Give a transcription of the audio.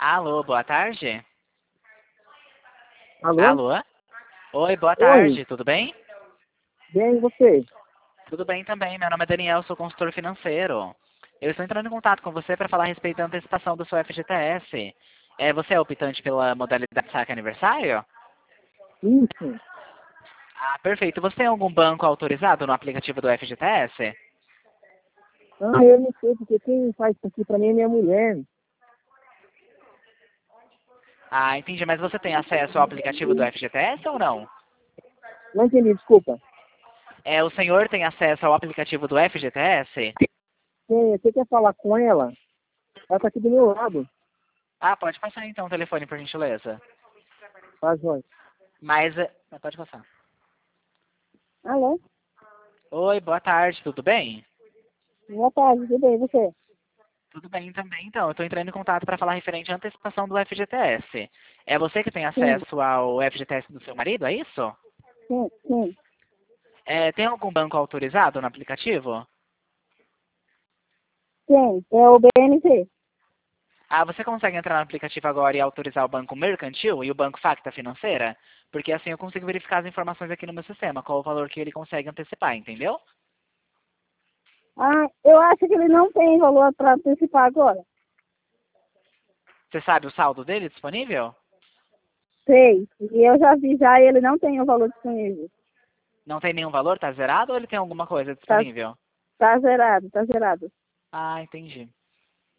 Alô, boa tarde? Alô? Alô? Oi, boa Oi, tarde, tudo bem? bem, e você? Tudo bem também, meu nome é Daniel, sou consultor financeiro. Eu estou entrando em contato com você para falar a respeito da antecipação do seu FGTS. Você é optante pela modalidade saque aniversário? Isso. Ah, perfeito. Você tem algum banco autorizado no aplicativo do FGTS? Ah, eu não sei, porque quem faz isso aqui pra mim é minha mulher. Ah, entendi, mas você tem acesso ao aplicativo do FGTS ou não? Não entendi, desculpa. O senhor tem acesso ao aplicativo do FGTS? Você quer falar com ela? Ela tá aqui do meu lado. Ah, pode passar então o telefone, por gentileza. Faz nós. Pode passar. Alô? Oi, boa tarde, tudo bem? Boa tarde, tudo bem, e você? Tudo bem também, então. Eu estou entrando em contato para falar referente à antecipação do FGTS. É você que tem Sim, acesso ao FGTS do seu marido, é isso? sim, sim. Tem algum banco autorizado no aplicativo? Sim, é o BNC. Ah, você consegue entrar no aplicativo agora e autorizar o banco mercantil e o banco Facta Financeira? Porque assim eu consigo verificar as informações aqui no meu sistema, qual o valor que ele consegue antecipar, entendeu? Ah, eu acho que ele não tem valor para antecipar agora. Você sabe o saldo dele disponível? Sei, e eu já vi já, ele não tem o valor disponível. Não tem nenhum valor? Tá zerado ou ele tem alguma coisa Tá, disponível? tá zerado, tá zerado. Ah, entendi.